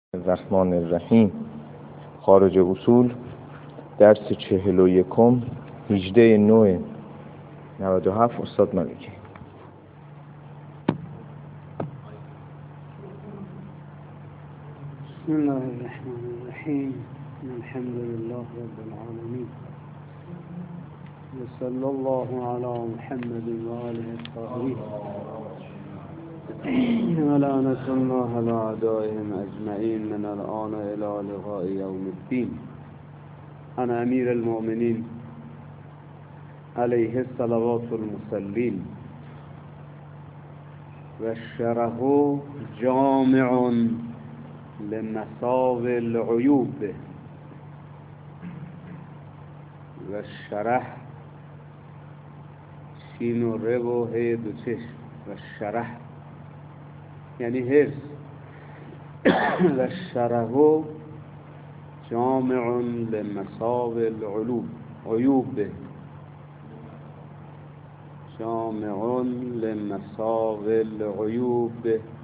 الرحمن الرحیم. خارج اصول درس 41 18/9/97 استاد ملکی. بسم الله الرحمن الرحیم. الحمد لله رب العالمین و صلی الله علی محمد و آله الطاهرین و لعنة الله علی اعدائهم اجمعین من الآن الی لقاء یوم الدین. عن امیر المؤمنین علیه الصلوات المصلین و شرح جامع لمصاب العیوب و شرح شین و ر و ه دو چشم و شرح یعنی حفظ و شرح جامع لمصاب العیوب جامع لمصاب العیوب.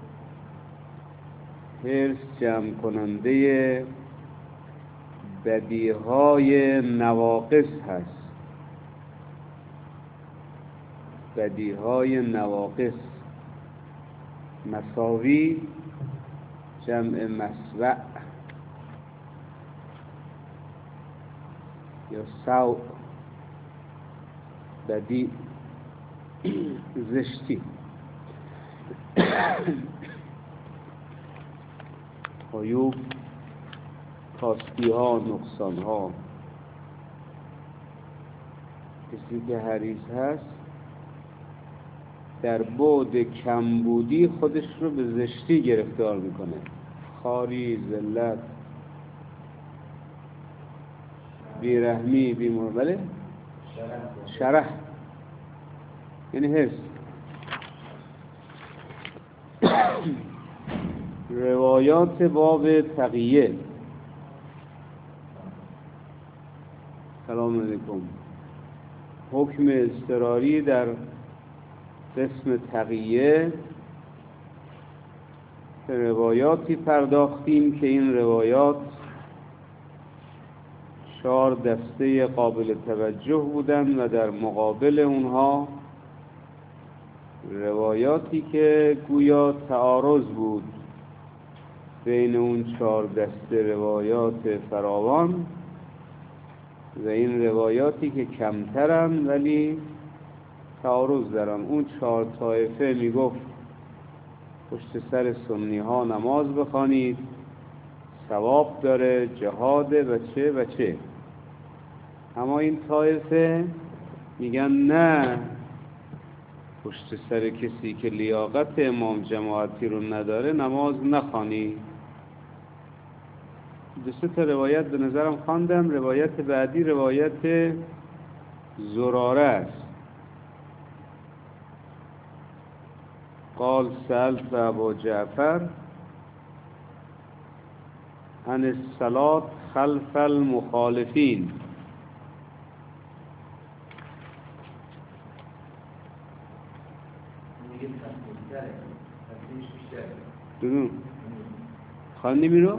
حرص جمع کننده بدیهای نواقص هست. بدیهای نواقص، مساوی جمع مسوع یا سوء، بدی زشتی. عیوب کاستی ها، نقصان ها. کسی که حریص هست در بعد کمبودی خودش رو به زشتی گرفتار میکنه. خواری، ذلت، بیرحمی، بله، شرح یعنی حس. روایات باب تقیه. سلام علیکم. حکم اضطراری در قسم تقیه. روایاتی پرداختیم که این روایات 4 دسته قابل توجه بودند و در مقابل اونها روایاتی که گویا تعارض بود بین اون 4 دسته روایات فراوان و این روایاتی که کمترن ولی تعارض دارن. اون 4 طایفه میگفت پشت سر سنی ها نماز بخوانید، ثواب داره، جهاده و چه و چه. اما این طایفه میگن نه، پشت سر کسی که لیاقت امام جماعتی رو نداره نماز نخوانی. 2 روایت به نظرم خواندم. روایت بعدی روایت زراره است. قال سألت ابا جعفر عن الصلاة خلف المخالفین. دونو خواندی میرو؟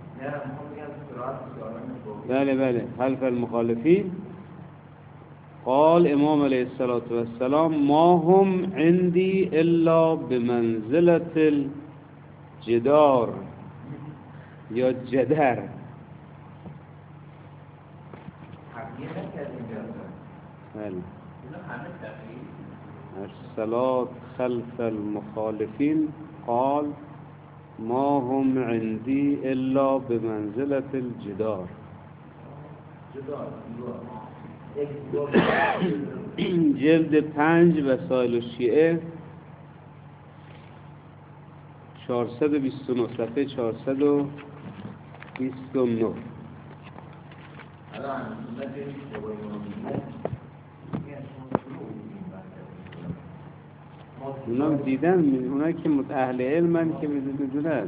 بله خلف المخالفین. قال امام علیه السلام ما هم عندي الا بمنزلة الجدار یا جدر. بله. الصلاة خلف المخالفين قال ما هم عندي الا بمنزلة الجدار. جلد 5 وسائل الشیعه 429 صفحه 429. اونا دیدن، اونا که اهل علمن که میدونن.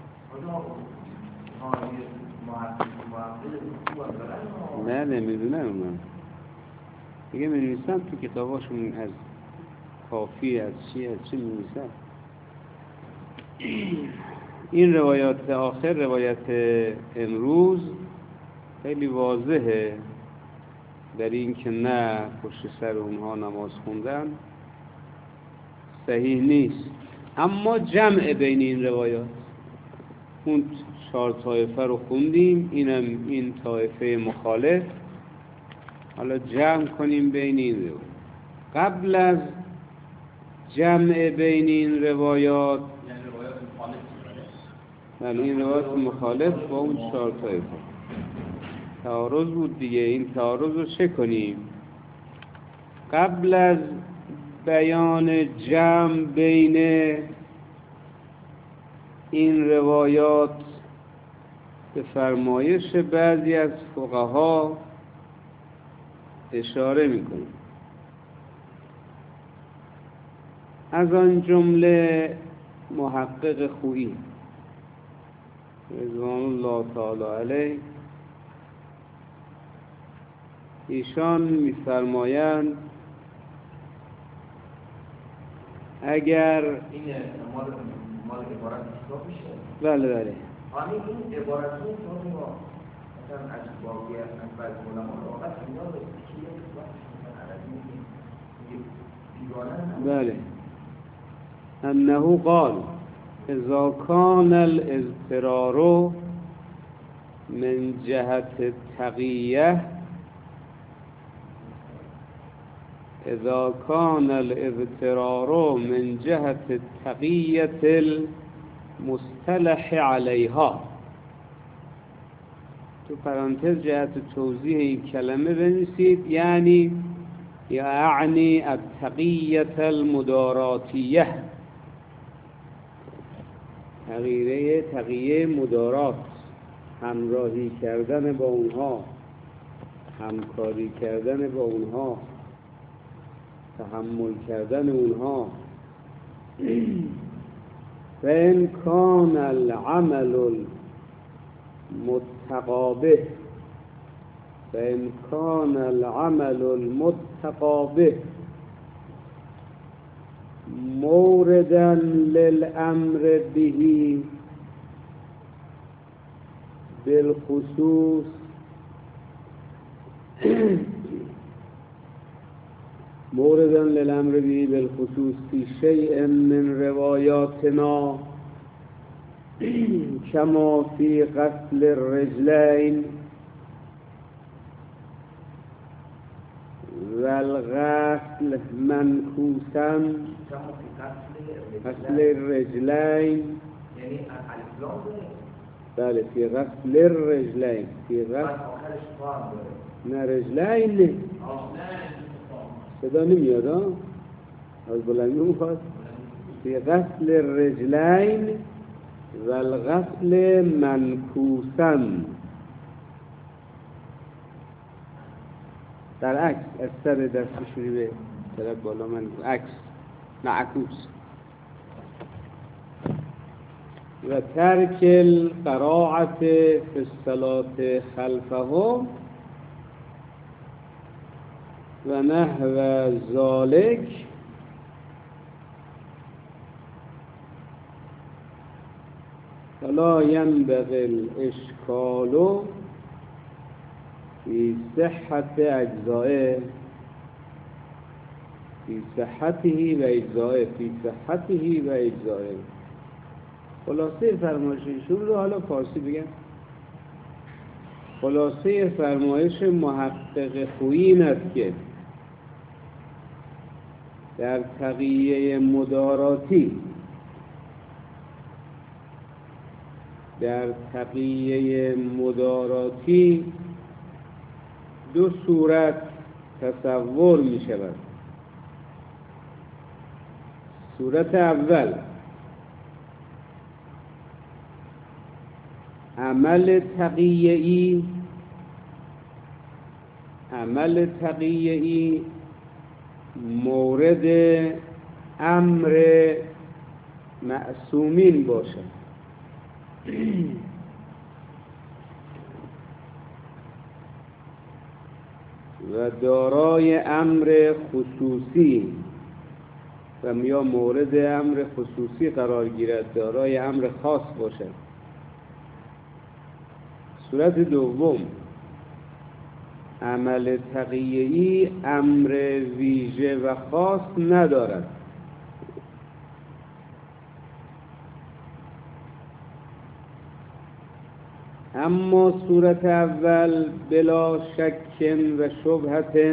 نه میدونن اونا دیگه می‌نویسن تو کتاباشون، از کافی از چی می‌نویسن. این روایات آخر، روایت امروز خیلی واضحه در این که نه پشت سر اونها نماز خوندن صحیح نیست، اما جمع بین این روایات، اون 4 طایفه رو خوندیم، اینم این طایفه مخالف، حالا جمع کنیم بین این روایات. قبل از جمع بین این روایات، بله این روایات مخالف با اون 4 طایفه تعارض بود دیگه، این تعارض رو چه کنیم؟ قبل از بیان جمع بین این روایات به فرمایش بعضی از فقها اشاره میکنیم، از آن جمله محقق خویی رضوان الله تعالی علیه، ایشان می‌فرمایند اگر این مال عبارت حساب میشه. بله این عبارت رو مثلا از واقعیت از بعض علما واقعا اینا رو که بله انه قال اذا كان الاضطرار من جهت التقیه، اذا كان الاضطرار من جهت التقیه المصطلح علیها، تو پرانتز جهت توضیح این کلمه بنویسید، یعنی التقیه المداراتیه، تقیه مدارات، همراهی کردن با اونها، همکاری کردن با اونها، تحمل کردن اونها. فإن كان العمل المتقابه، فإن كان العمل المتقابه موردا للأمر به بالخصوص موردا للأمر به بالخصوص في شيء من رواياتنا كما في غسل الرجلين والغسل منكوسا، غسل الرجلين یعنی الاسلام بله في غسل الرجلين، في غسل نه رجلين نه صدا نمیاد از بلندی میخواد. في غسل الرجلين والغسل منكوسا، در عکس از سر دستشوری به طرف بالا، من عکس معکوس. و ترک القراءة في الصلاة خلفهم و نحو ذلك فلا ينبغي الاشكال في صحة أجزائه، في صحته و اجزائه، في صحته و اجزائه. خلاصه فرمایششون رو حالا فارسی بگم. خلاصه فرمایش محقق خویی این است که در تقیه مداراتی، در تقیه مداراتی 2 صورت تصور می شود. صورت اول عمل تقیه‌ای مورد امر معصومین باشد و دارای امر خصوصی، و یا مورد امر خصوصی قرار گیرد، دارای امر خاص باشد. صورت دوم، عمل تقیه‌ای امر ویژه و خاص ندارد. اما صورت اول بلا شک و شبهت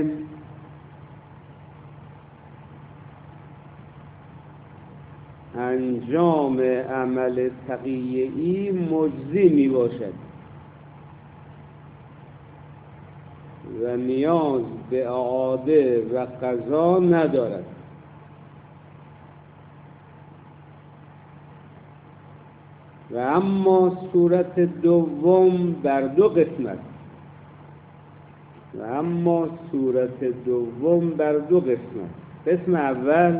انجام عمل تقیه‌ای مجزی می باشد و نیاز به اعاده و قضا ندارد. و اما صورت دوم بر دو قسمت قسم اول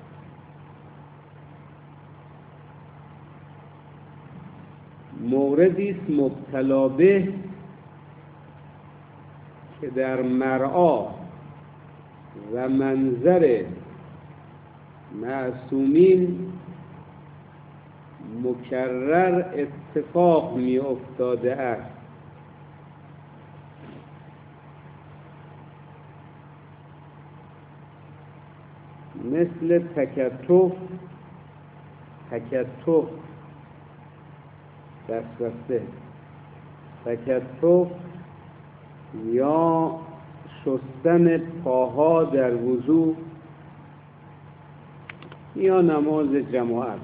موردی است مبتلا به که در مرعا و منظر معصومین مکرر اتفاق می افتاده است. مثل تکتف دستبسته، تکتف یا شستن پاها در وضو یا نماز جماعت.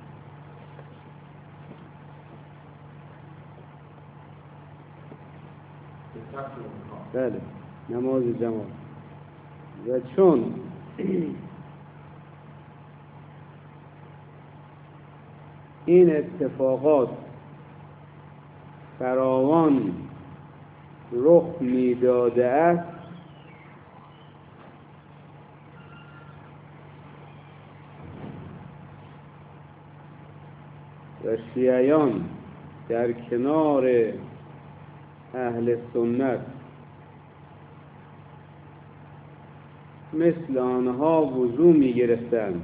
بله، نماز جماعت. و چون این اتفاقات فراوان رخ می‌داده است، و شیعیان در کنار اهل سنت مثل آنها وضو می‌گرفتند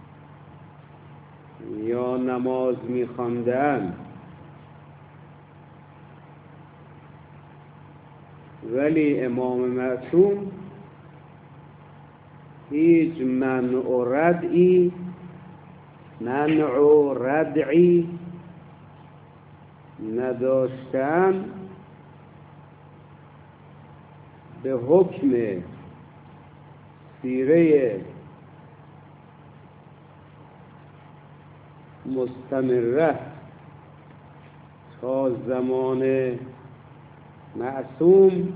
یا نماز می‌خواندند، ولی امام معصوم هیچ منع و ردعی نداشتند به حکم سیره مستمره تا زمان معصوم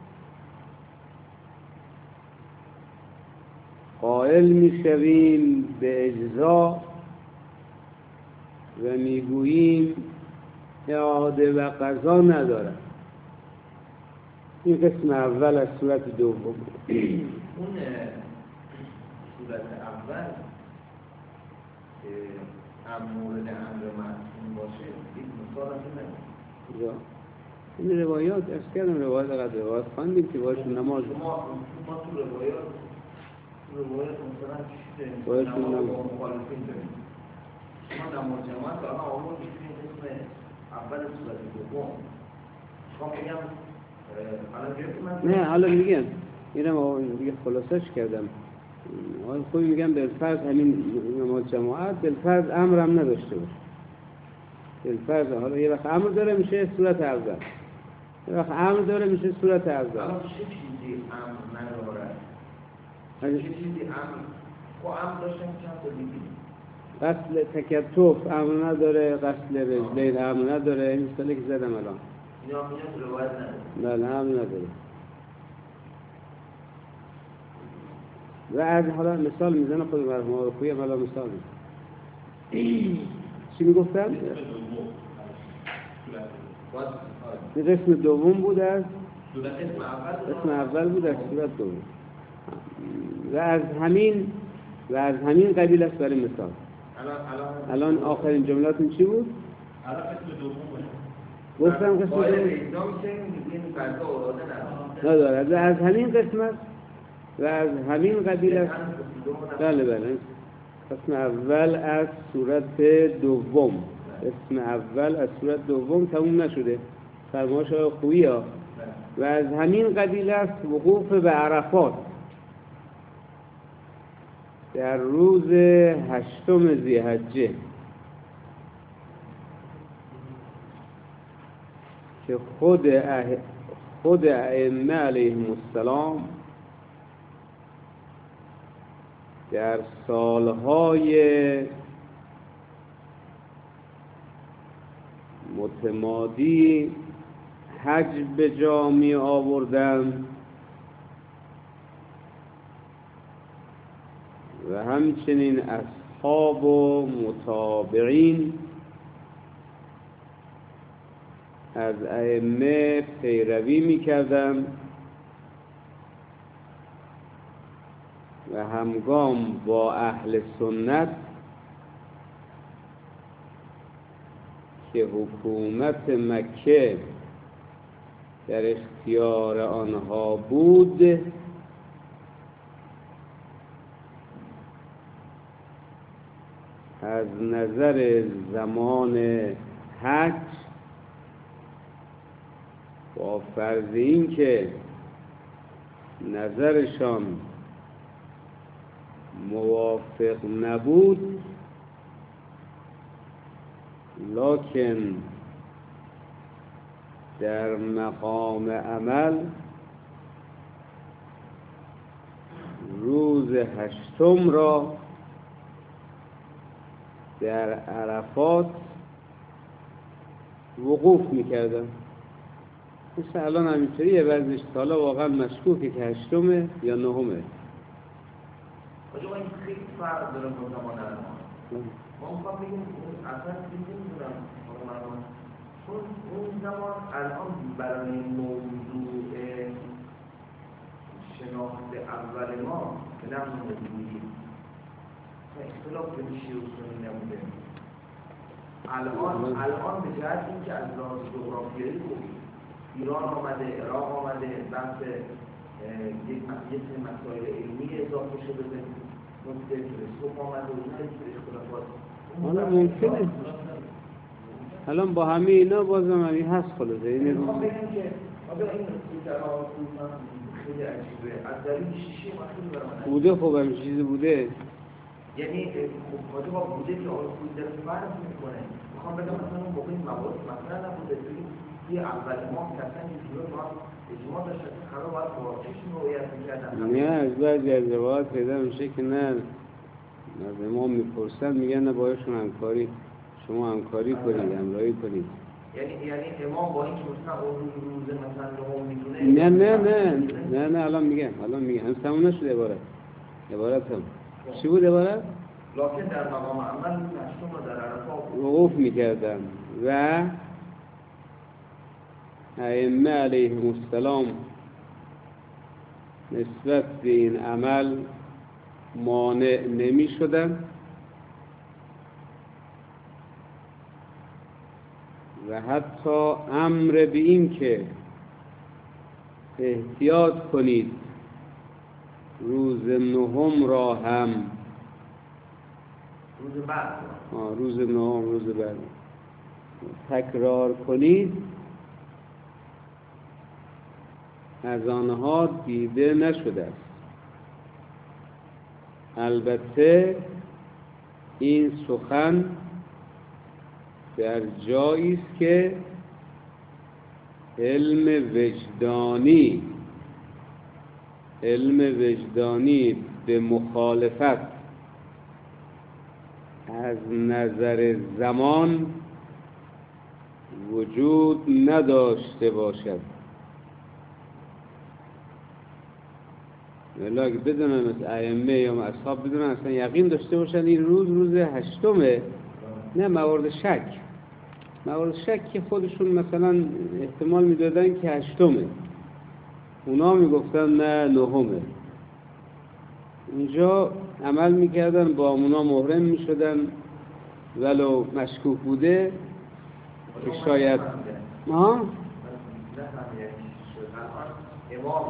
قائل می‌شویم به اجزا و میگوییم اعاده و قضا ندارد. این قسم اول از صورت دوم. اون صورت اول که مورد امر معصوم باشه یک مثال از این نمید. این روایات ارز کردم، روایات خواندیم که باشون نماز ما تو روایات مثلا باشون نماز نماز با مخالفین داریم. شما نماز جماعت الان آمون می‌کنید قسم اول صورت دوم. شما بگم نه حالا میگم اینم دیگه خلاصش کردم. خوبی میگم بالفرض همین نماز جماعت بالفرض امر هم نداشته باشه. بالفرض حالا یه وقت امر داره میشه صورت اول، یه وقت امر داره میشه صورت اول. الان چه چیزی امر نداره؟ چه چیزی امر داشتن چند تا دیگه؟ غسل تکتف امر نداره، غسل رجلین امر نداره. این مثالی که زدم الان اینا روایت نداره. بله امر نداره. و از حالا مثال میزنه خود مرحوم آقایی هم الان مثال میزنه. چی میگفتم؟ این قسم دوم بود از قسم اول بود از صورت دوم، و از همین قبیل است. برای مثال الان آخرین جملاتون چی بود؟ الان قسم دوم گفتم قسم دوم نداره، از همین قسمت و از همین قبیل است. بله اسم اول از صورت دوم، اسم اول از صورت دوم تموم نشده، فرمایش خوبی ها. و از همین قبیل است وقوف به عرفات در روز 8 ذی‌حجه که خود ائمه علیهم السلام در سالهای متمادی حج به جا می آوردند و همچنین اصحاب و متابعین از ائمه پیروی می‌کردند و همگام با اهل سنت که حکومت مکه در اختیار آنها بود از نظر زمان حج با فرض این که نظرشان موافق نبود، لکن در مقام عمل روز 8 را در عرفات وقوف میکردن. مثل الان همینطوریه وزنش، حالا واقعا مشکوکه که 8 یا 9. آجا این خیلی فرق داره با زمان الان. ما میخوام بگیم اصلا نمیدونم چون اون زمان الان برای موضوع شناخت اول ما که نمونه بودیم اختلاف بین شیعه و سنی نبوده. الان به جهت اینکه از لحاظ جغرافیایی ایران آمده، عراق آمده، بحث یک مسائل علمی اضافه شده به نقطه تلسکوپ آمده و اینا اختلافات. حالا ممکنه الان با همه اینا بازم همین هست خلاصه. اینه میخوام بگم که آیا این سوترها خیلی عجیبه از دلیل شیشه ما خیلی برای من بوده. خب همین چیزی بوده، یعنی خب با بوده که آیا خود در فرض میکنه. میخوام بگم مثلا اون موقع این موارد مثلا نبوده توی اول ما کسان اینجوری ما اجماع داشتن که خراب باید با چشم رویت میکردن. نه از بعضی از روایات پیدا میشه که نه از امام میپرسن میگن نه بایشون همکاری، شما همکاری کنید، همراهی کنید. یعنی امام با اینکه مثلا اون روز مثلا نهم میدونه نه الان میگم هنوز تموم نشده عبارت هم چی بود عبارت؟ لکن در مقام عمل هشتم رو در عرفات وقوف میکردن و ائمه علیهم السلام نسبت به این عمل مانع نمی شدن و حتی امر به این که احتیاط کنید روز 9 را هم روز 9 بعد تکرار کنید از آنها دیده نشده است. البته این سخن در جایی است که علم وجدانی به مخالفت از نظر زمان وجود نداشته باشد. ولی اگه بدونن از ائمه یا اصحاب بدونن اصلا یقین داشته باشن این روز 8، نه موارد شک که خودشون مثلا احتمال میدادن که 8، اونا میگفتن نه 9. اینجا عمل میکردن با اونا محرم میشدن ولو مشکوک بوده که شاید امام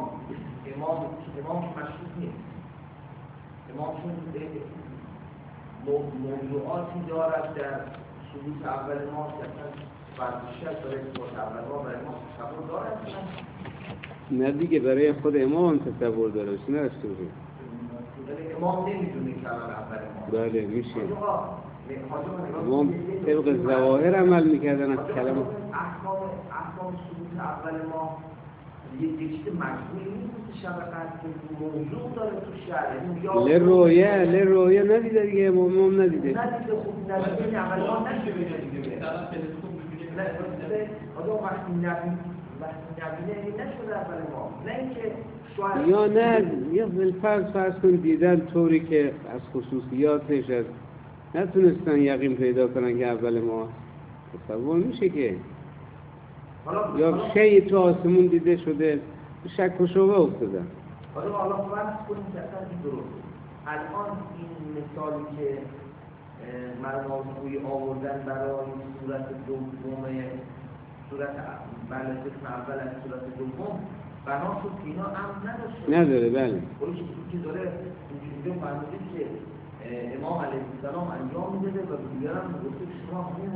مشکوک نیست. امام چون موضوعاتی دارد در ثبوت اول ما که اصلا فرضیت برای ثبوت اول ما برای ما تصور دارد؟ نه دیگه برای خود امام تصور داره، نه رسولی. امام نمیدونه کلام اول ما. بله میشه. امام طبق ظواهر عمل میکردن از کلام. احکام ثبوت اول ما یه چیز مجموعی نیست شبقت که موضوع داره تو شهر. لرویه ندیده دیگه، امام ندیده. ندیده خوب ندیده اول ما نشده دیگه. وقتی نبینه نشده اول ما. نه اینکه یا نه یا بالفرض کن دیدن طوری که از خصوصیاتش از نتونستن یقین پیدا کنن که اول ما تصور میشه که یا شیء تو آسمون دیده شده شک و شبهه افتادن. حالا فرض کنیم که اصلا این درست. الان این مثالی که مرمازگوی آوردن برای صورت دوم صورت قسم اول از صورت دوم بنا شد که اینا نداره. بله که داره اینجوری فرمودید که امام علیه السلام انجام میده و دیگران گفته شما همین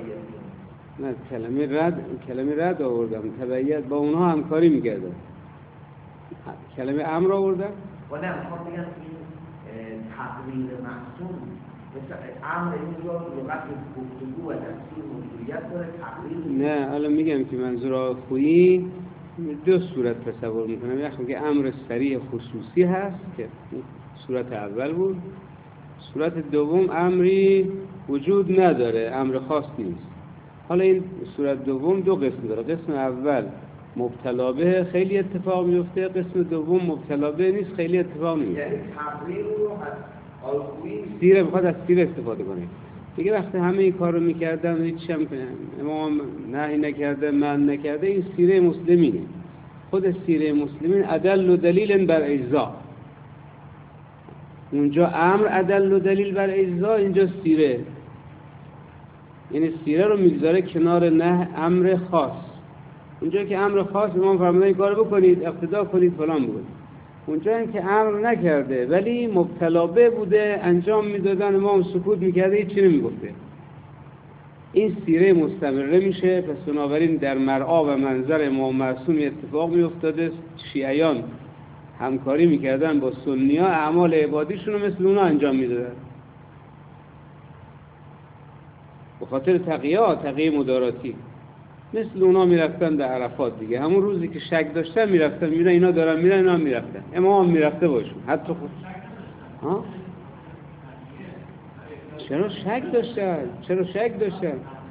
تبعیت کنید. نه کلمه رد آوردم، تبعیت با اونها همکاری میکردن. کلمه امر آوردم و نه میخوام بگم این تقریر معصوم مثل امر اینجا لغت گفتگو و دستور مدیریت داره، تقریر نه. الان میگم که منظور آخویی دو صورت تصور میکنم. یکی میگه امر صریح خصوصی هست که صورت اول بود، صورت دوم امری وجود نداره، امر خاص نیست. حالا این صورت دوم دو قسم داره. قسم اول مبتلا به خیلی اتفاق میفته، قسم دوم مبتلا به نیست، خیلی اتفاق نمیفته. یعنی تقریر رو از آخویی سیره میخواد از سیره استفاده کنه. دیگه وقتی همه این کار رو میکردن هیچ هم امام نهی نکرده، من نکرده، این سیره مسلمینه. خود سیره مسلمین ادل و دلیل بر اجزا. اونجا امر ادل و دلیل بر اجزا، اینجا سیره. یعنی سیره رو میگذاره کنار نه امر خاص. اونجا که امر خاص امام فرمودن این کارو بکنید، اقتدا کنید، فلان بکنید. اونجا این که امر نکرده ولی مبتلا به بوده، انجام میدادن، امام سکوت میکرده، هیچ چیزی نمیگفته. این سیره مستمره میشه. پس بنابراین در مرعا و منظر امام معصوم اتفاق میافتاده. شیعیان همکاری میکردن با سنی‌ها، اعمال عبادیشون رو مثل اونا انجام میدادن به خاطر تقیه مداراتی. مثل اونا میرفتن در عرفات دیگه. همون روزی که شک داشتن میرفتن، میرن اینا دارن میرن، اینا هم میرفتن. امام میرفته باشون حتی خود. چرا شک داشتن؟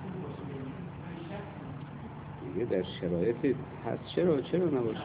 دیگه در شرایط هست. چرا نباشه؟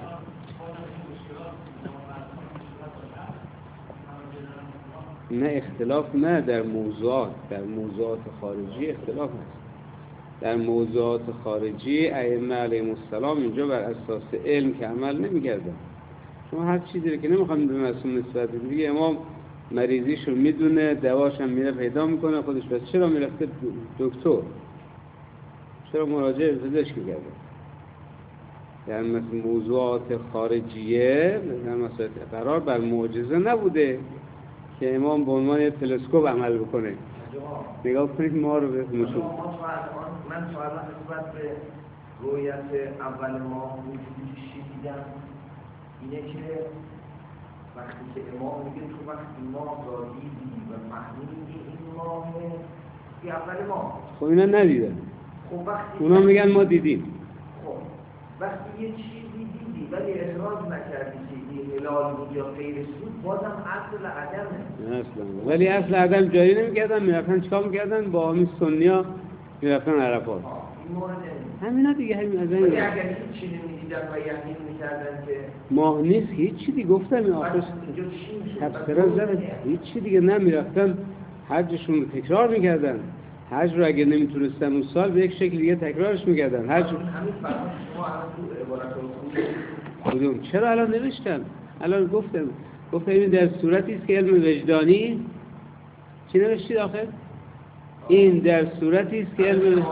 نه اختلاف نه در موضوعات خارجی اختلاف هست. در موضوعات خارجی ائمه علیهم السلام اینجا بر اساس علم که عمل نمی‌کردن. شما هر چیزی که نمی‌خوام به معصوم نسبت بدید، امام مریضیشو میدونه، دواش هم میره پیدا میکنه خودش. بس چرا میرفته دکتر؟ چرا مراجعه پزشک کرده؟ در موضوعات خارجیه در مسائل قرار بر معجزه نبوده که امام به عنوان تلسکوپ عمل بکنه. نگاه کنید ما رو به مشون. من سوال نسبت به رویت اول ما وجودی دیدم اینه که وقتی که امام میگه تو وقتی ما دیدی و فهمیدی این ماه که اول ما. خب اینا ندیدن. خب وقتی اونا میگن ما دیدیم. خب وقتی یه چیزی دیدی ولی اعتراض نکردی که هلال بود یا غیر بود، بازم اصل عدمه. اصلا ولی اصل عدم جاری نمی‌کردن. میرفتن چیکار می‌کردن؟ با همین سنی‌ها میرفتن عرفات. این مورد همینا دیگه همین از این. ولی اگر هیچ چیزی می‌دیدن و یقین می‌کردن که ماه نیست، هیچ چیزی دیگه گفتم این آخرش تفسیرا زدن، هیچ چیزی دیگه نمی‌رفتن حجشون رو تکرار می‌کردن. حج رو اگه نمیتونستن اون سال به یک شکل دیگه تکرارش می‌کردن. حج همین فرمان شما الان تو عبارت کدوم؟ چرا الان نوشتم؟ الان گفتم این در صورتی است که علم وجدانی چی نوشتید آخر؟ این در صورتی است که علم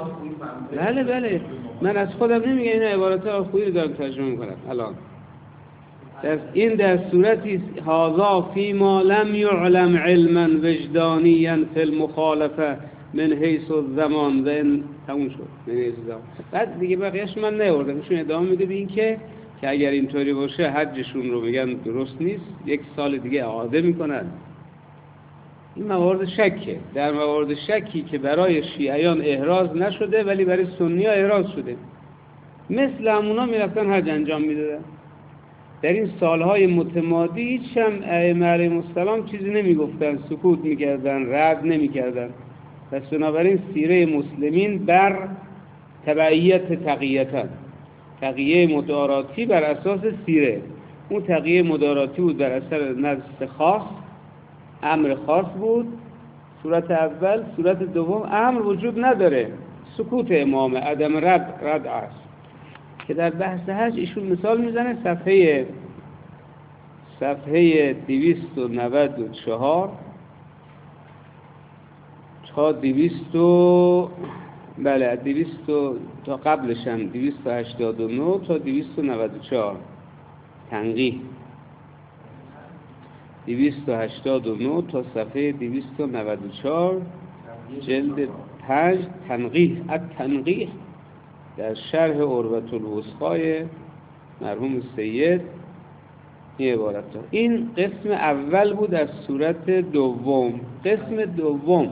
بله من از خودم نمیگم، این عبارات آخویی رو دارم ترجمه میکنم الان. این در صورتی هذا فیما لم یعلم علما وجدانیا فی المخالفه من حیث الزمان و این تموم شد من حیث الزمان. بعد دیگه بقیهش من نیاوردم. ایشون ادامه میده به این که اگر اینطوری باشه حجشون رو بگن درست نیست، 1 سال دیگه اعاده میکنن. این موارد شکه. در موارد شکی که برای شیعیان احراز نشده ولی برای سنی ها احراز شده، مثل همونا میرفتن حج انجام میدادن. در این سالهای متمادی هیچ هم ائمه علیهم السلام چیزی نمیگفتن، سکوت میکردن، رد نمیکردن. پس بنابراین سیره مسلمین بر تبعیت تقیه مداراتی بر اساس سیره. اون تقیه مداراتی بود بر اثر نص خاص، امر خاص بود صورت اول. صورت دوم امر وجود نداره، سکوت امامه، عدم رد است که در بحث حج ایشون مثال میزنه. صفحه 294 تا 200 تا قبلش هم 289 تا 294 تنقیح، 289 تا صفحه 294 جلد 5 تنقیح در شرح عروة الوثقای مرحوم سید. این عبارت ها. این قسم اول بود از صورت دوم. قسم دوم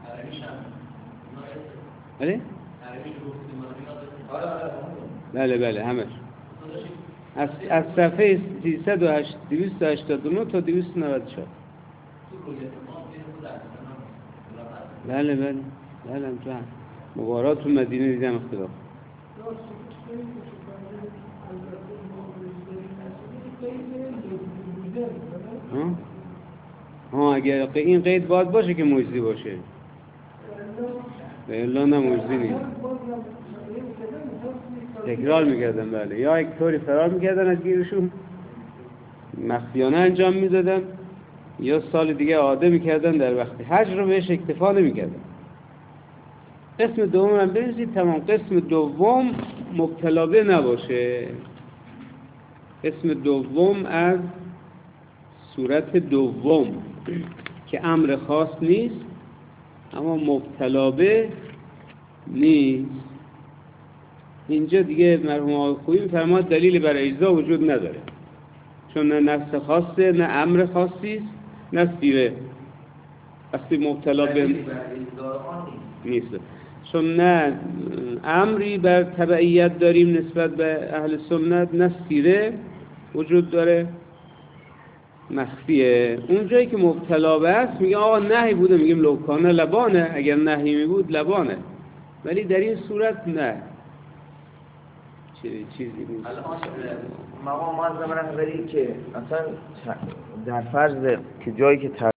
بله همش از صفحه 289 تا 294. بله تو مبارات تو مدینه دیدم اختلاف. اگر این قید باید باشه که مجزی باشه، الا نه مجزی نیست. تکرار میکردن بله، یا یک طوری فرار میکردن از گیرشون، مخفیانه انجام میدادن، یا سال دیگه عاده میکردن، در وقت حج رو بهش اکتفا نمیکردن. قسم دوم هم بنویسید تمام. قسم دوم مبتلا به نباشه. قسم دوم از صورت دوم که امر خاص نیست اما مبتلا به نیست. اینجا دیگه مرحوم آقای خویی می‌فرماد دلیلی برای اجزا وجود نداره، چون نه نص خاصه، نه امر خاصی است، نه سیره. وقتی مبتلا به نیست، چون نه امری بر تبعیت داریم نسبت به اهل سنت، نه سیره وجود داره، مخفیه. اون جایی که مبتلا به است میگه آقا نهی بوده، میگیم لوکانه لبانه، اگر نهی می بود لبانه، ولی در این صورت نه، چیزی نیست. الان مقام معظم رهبری که اصلا در فرض که جایی که